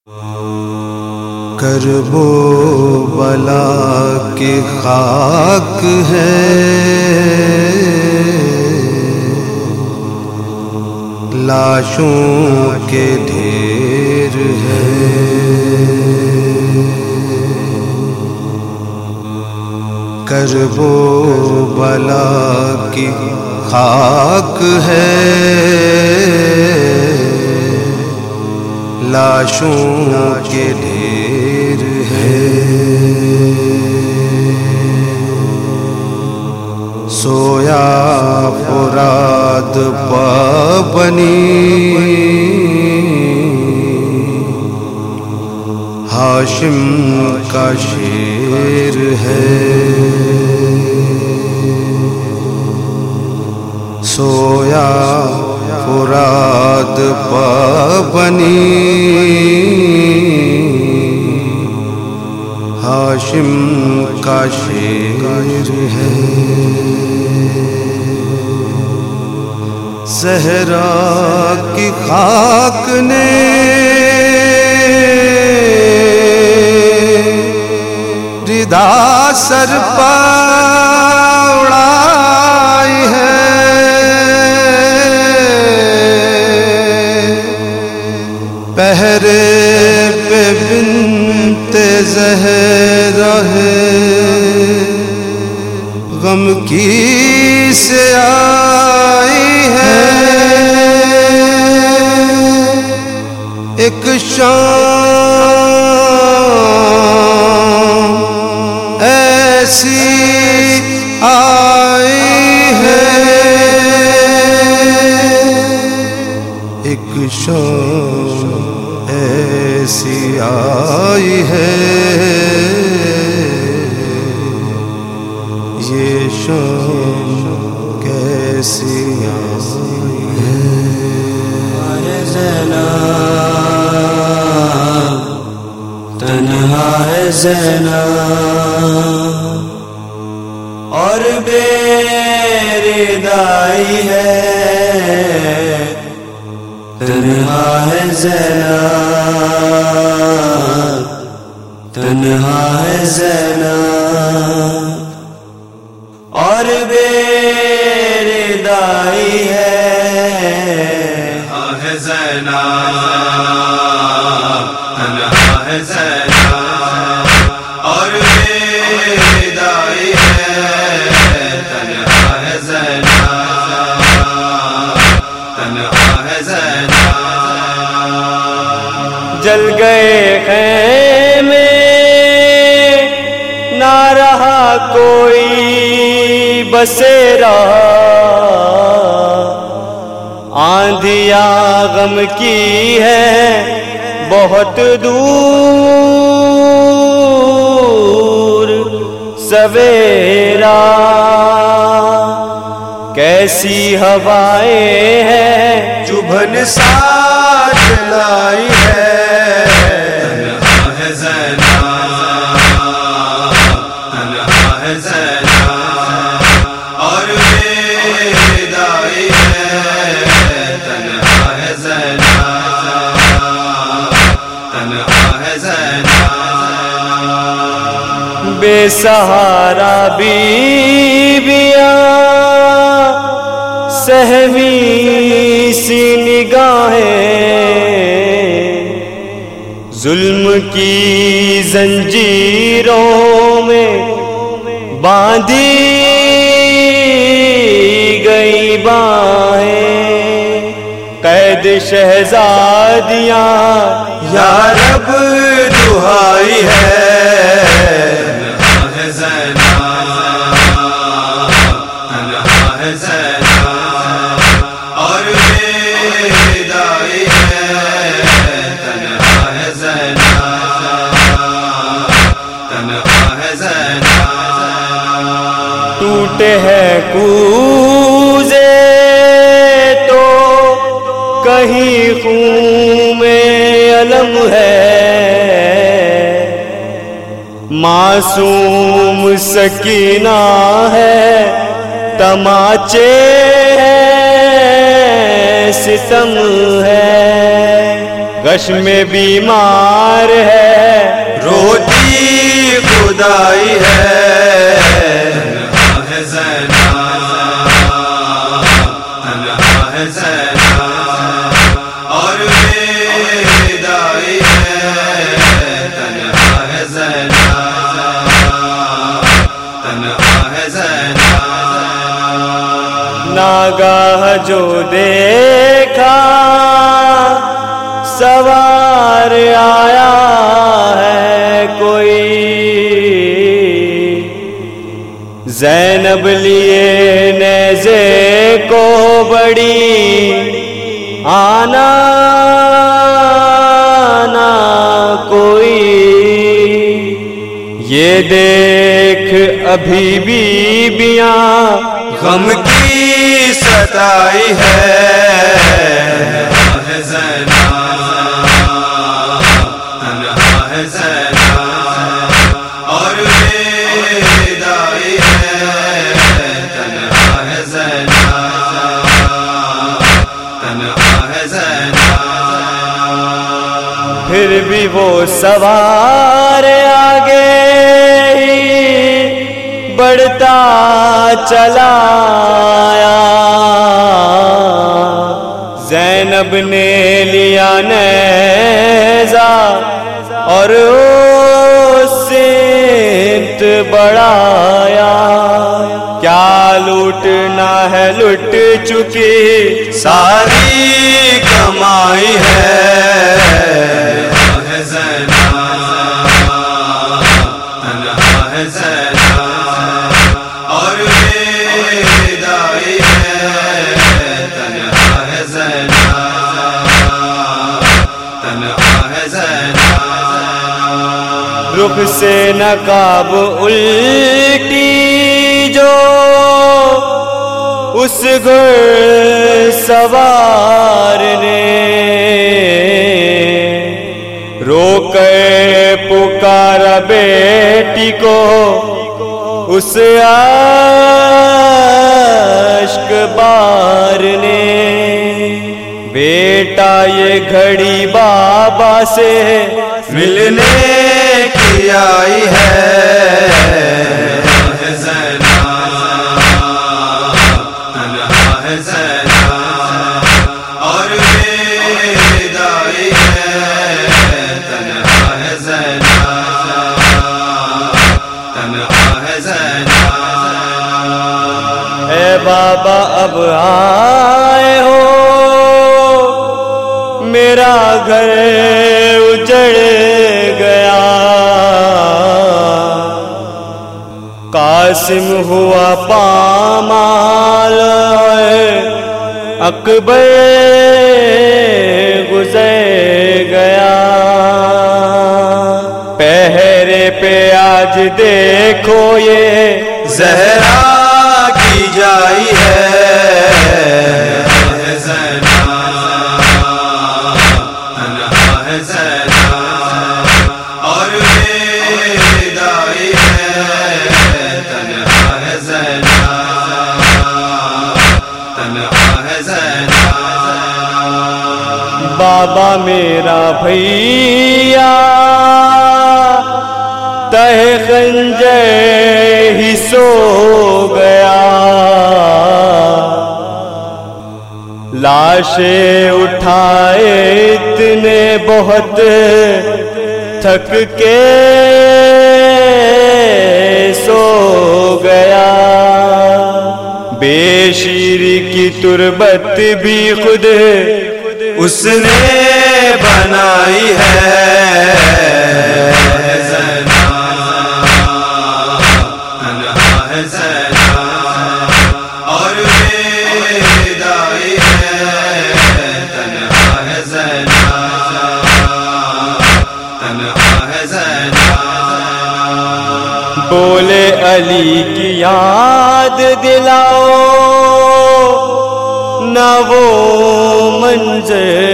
کرب و بلا کی خاک ہے، لاشوں کے ڈھیر ہے، کرب و بلا کی خاک ہے، لاشوں کے ڈھیر ہے، سویا فرات پابنی، ہاشم کا شیر ہے، سویا فرات پابنی، ہاشم کا شیر ہے، زہرا کی خاک نے ردا سر پر اڑائی ہے، پہرے پہ بنت زہرا ہے، غم کی سے آئی ہے، ایک شام ایسی آئی ہے، ایک شام ایسی آئی ہے، یہ شام کیسی آئی ہے، زینب تنہا ہے زینب اور بے ردائی ہے، تنہا ہے زینب تنہا ہے زینب اور بے ردائی ہے، زینب تنہا ہے زینب اور بے ردائی ہے، تنہا ہے زینب تنہا ہے زینب، جل گئے خیمے نہ رہا کوئی بسیرا، آندھیا غم کی ہے بہت دور، سویرا کیسی ہوائیں ہیں چبھن ساتھ لائی ہے، تنہا ہے زینب تنہا ہے زینب اور بے ردائی ہے، تنہا ہے زینب تنہا ہے زینب، بے سہارا بیویاں سہمی سی نگاہیں، ظلم کی زنجیروں میں باندھی گئی باہیں، قید شہزادیاں یا رب دہائی ہے، تنہا ہے زینب تنہا ہے زینب اور بے ردائی ہے، تنہا ہے زینب تنہا ہے زینب، ٹوٹے ہیں کوزے تو کہیں خون میں علم ہے، معصوم سکینہ ہے تماچے ستم ہے، غش میں بیمار ہے، روتی خدائی ہے، تنہا ہے زینب، تنہا ہے زینب اور بیدائی ہے، تنہا ہے زینب، تنہا ہے زینب۔ ناگاہ جو دیکھا سوار آیا ہے کوئی، زینب لیے نیزے کو بڑی آنا نہ کوئی، یہ دیکھ ابھی بیبیاں غم کی ستائی ہے، تنہا ہے زینب، تنہا ہے زینب اور بیدائی ہے، تنہا ہے زینب، تنہا ہے زینب۔ پھر بھی وہ سوار آگے ہی بڑھتا چلا آیا، زینب نے لیا نیزہ اور سمت بڑھایا، کیا لوٹنا ہے لٹ چکی ساری کمائی ہے، تنہا ہے زینب، تنہا ہے زینب اور بیدائی ہے، تنہا ہے زینب، تنہا ہے زینب۔ رخ سے نقاب الٹی جو اس گھڑ سوار نے، رو کے پکارا بیٹی کو اس اشک بار نے، بیٹا یہ گھڑی بابا سے ملنے کی آئی ہے، تنہا ہے زینب، تنہا ہے زینب اور بیدائی ہے، تنہا ہے زینب، تنہا ہے زینب۔ اے بابا اب آئے ہو، میرا گھر اجڑ گیا، قاسم ہوا پامال، اکبر گزر گیا، پہرے پہ آج دیکھو یہ زہرا کی جائی ہے، تنہا ہے زینب، تنہا ہے زینب اور بیدائی ہے، تنہا ہے زینب، تنہا ہے زینب۔ بابا میرا بھیا تہ خنجر ہی سو گیا، لاشیں اٹھائے اتنے بہت تھک کے سو گیا، بے شیر کی تربت بھی خود اس نے بنائی ہے، زینب، تنہا ہے زینب اور بیدائی ہے، تنہا ہے زینب، تنہا ہے زینب۔ بولے علی کی یاد دلاؤ نہ وہ منظر،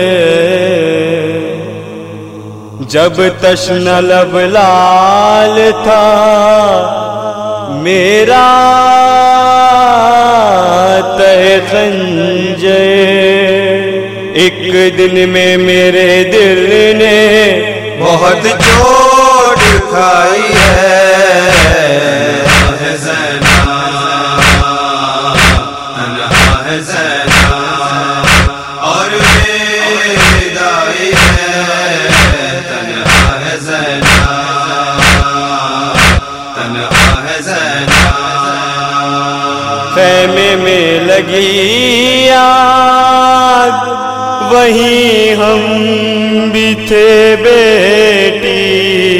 جب تشنہ لب لال تھا میرا تہ خنجر، ایک دن میں میرے دل نے بہت چوٹ کھائی ہے زینا، تنہا ہے زینا اور بیدائی ہے، تنہا ہے زینا، تنہا ہے زینا۔ خیمے میں لگی آگ وہیں ہم بھی تھے بیٹی،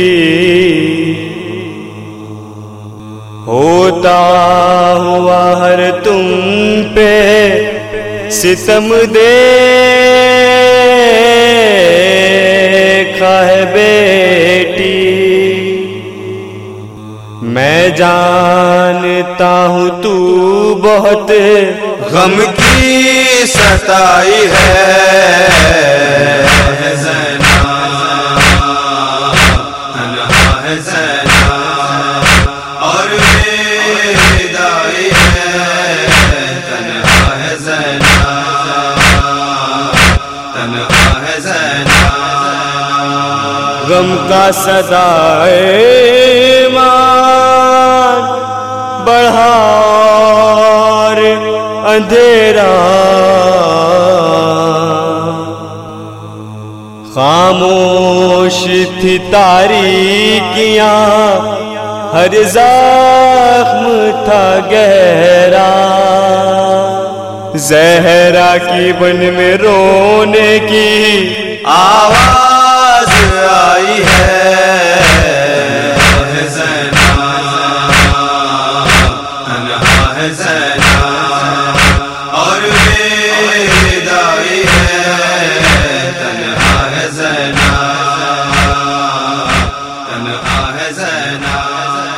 ہوتا ہوا ہر تم پہ ستم دیکھا ہے بیٹی، میں جانتا ہوں تو بہت غم کی ستائی ہے زینا، تنہا ہے زینا اور بیدائی ہے، تنہا ہے زینا، تنہا ہے زینا۔ غم کا صدائے مان بڑھا اور اندھیرا، خاموش تھی تاریکیاں، ہر زخم تھا گہرا، زہرا کی بن میں رونے کی آواز آئی ہے زینا، تنہا ہے زینا اور بیدائی ہے، تنہا ہے زینا، تنہا ہے زینا۔